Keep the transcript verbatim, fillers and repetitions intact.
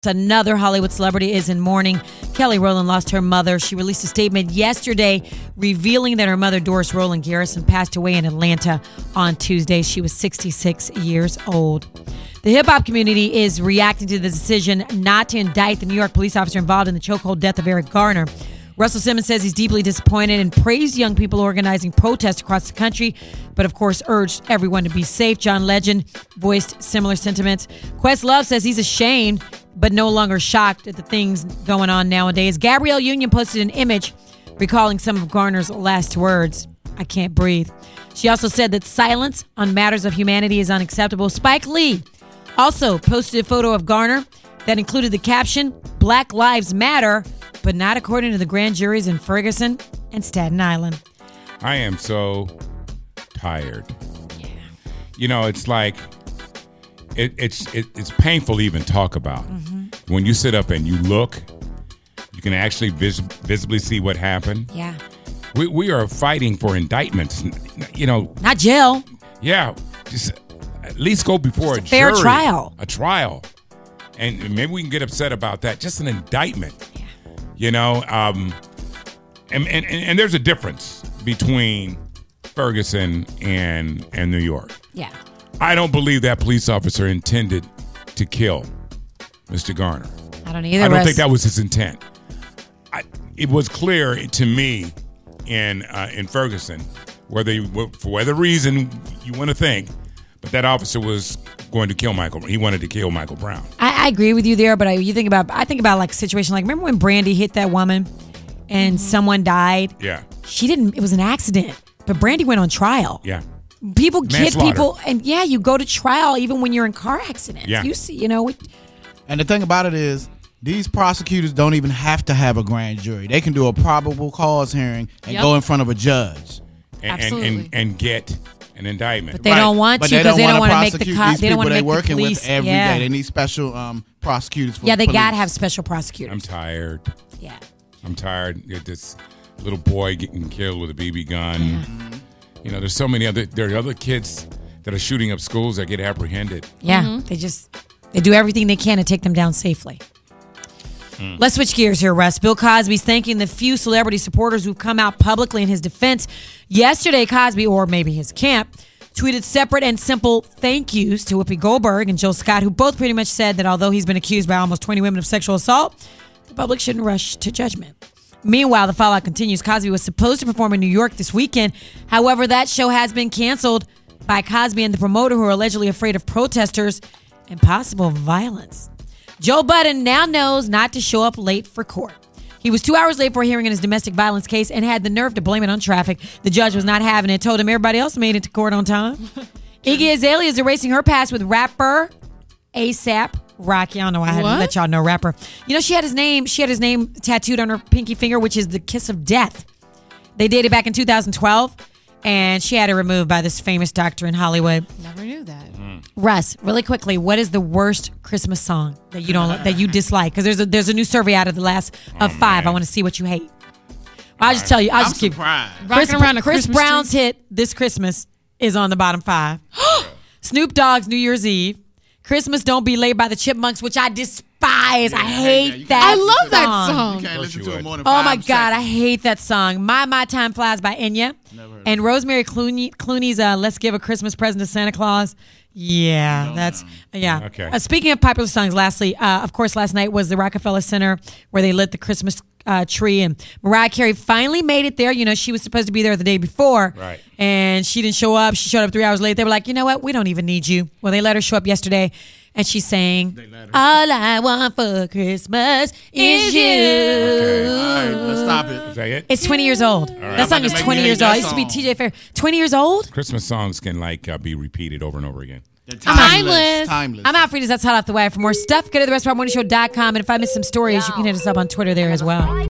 Another Hollywood celebrity is in mourning. Kelly Rowland lost her mother. She released a statement yesterday revealing that her mother, Doris Rowland Garrison, passed away in Atlanta on Tuesday. She was sixty-six years old. The hip-hop community is reacting to the decision not to indict the New York police officer involved in the chokehold death of Eric Garner. Russell Simmons says he's deeply disappointed and praised young people organizing protests across the country, but of course urged everyone to be safe. John Legend voiced similar sentiments. Questlove says he's ashamed but no longer shocked at the things going on nowadays. Gabrielle Union posted an image recalling some of Garner's last words. I can't breathe. She also said that silence on matters of humanity is unacceptable. Spike Lee also posted a photo of Garner that included the caption, Black Lives Matter, but not according to the grand juries in Ferguson and Staten Island. I am so tired. Yeah. You know, it's like, it, it's it, it's painful to even talk about. Mm-hmm. When you sit up and you look, you can actually vis- visibly see what happened. Yeah. We we are fighting for indictments. You know. Not jail. Yeah. Just at least go before just a, a fair jury, trial. A trial. And maybe we can get upset about that. Just an indictment. Yeah. You know, um, and, and and there's a difference between Ferguson and and New York. Yeah. I don't believe that police officer intended to kill Mister Garner. I don't either. I don't Russ. think that was his intent. I, it was clear to me in uh, in Ferguson, whether you, for whatever reason you want to think, but that officer was going to kill Michael. He wanted to kill Michael Brown. I, I agree with you there, but I, you think about I think about like a situation like remember when Brandy hit that woman and mm-hmm. someone died? Yeah, she didn't. It was an accident, but Brandy went on trial. Yeah. People hit people, and yeah, you go to trial even when you're in car accidents. Yeah. You see, you know. It, and the thing about it is, these prosecutors don't even have to have a grand jury. They can do a probable cause hearing and yep. go in front of a judge. And, Absolutely. And, and, and get an indictment. But they right. don't want but to because they don't want to make the prosecute co- these they don't want to they're make working the police with every yeah. day. They need special um, prosecutors for Yeah, they police. got to have special prosecutors. I'm tired. Yeah. I'm tired. Get this little boy getting killed with a B B gun. Mm-hmm. You know, there's so many other, there are other kids that are shooting up schools that get apprehended. Yeah, mm-hmm. they just, they do everything they can to take them down safely. Mm. Let's switch gears here, Russ. Bill Cosby's thanking the few celebrity supporters who've come out publicly in his defense. Yesterday, Cosby, or maybe his camp, tweeted separate and simple thank yous to Whoopi Goldberg and Jill Scott, who both pretty much said that although he's been accused by almost twenty women of sexual assault, the public shouldn't rush to judgment. Meanwhile, the fallout continues. Cosby was supposed to perform in New York this weekend. However, that show has been canceled by Cosby and the promoter, who are allegedly afraid of protesters and possible violence. Joe Budden now knows not to show up late for court. He was two hours late for a hearing in his domestic violence case and had the nerve to blame it on traffic. The judge was not having it, told him everybody else made it to court on time. Iggy Azalea is erasing her past with rapper A$AP Rocky. I don't know why I had to let y'all know rapper. You know, she had his name, she had his name tattooed on her pinky finger, which is the kiss of death. They dated back in two thousand twelve, and she had it removed by this famous doctor in Hollywood. Never knew that. Mm. Russ, really quickly, what is the worst Christmas song that you don't that you dislike? Because there's a there's a new survey out of the last of Oh, five. man. I want to see what you hate. I'll just tell you. I'll I'm just give surprised. Chris, Rocking around a Chris Christmas Brown's tree? hit "This Christmas" is on the bottom five. Snoop Dogg's "New Year's Eve." Christmas Don't Be Late by the Chipmunks, which I despise. I hate you that I love that song. song. You can't Of course listen you to it would. more than Oh five my God, seconds. I hate that song. My My Time Flies by Enya. Never heard And Rosemary Clooney, Clooney's uh, Let's Give a Christmas Present to Santa Claus. Yeah, that's, yeah. Okay. Uh, speaking of popular songs, lastly, uh, of course, last night was the Rockefeller Center where they lit the Christmas uh, tree, and Mariah Carey finally made it there. You know, she was supposed to be there the day before. Right. And she didn't show up. She showed up three hours late. They were like, you know what? We don't even need you. Well, they let her show up yesterday. And she sang, all I want for Christmas is you. Okay. All right, let's stop it. Is that it? It's twenty years old. right. That song I'm is about to twenty make you years hate old. that It used to be song. T J Fair. twenty years old? Christmas songs can like uh, be repeated over and over again. They're Timeless. Timeless. I'm Alfred. That's hot off the wire. For more stuff, go to the rest of our morning show dot com. And if I missed some stories, you can hit us up on Twitter there as well.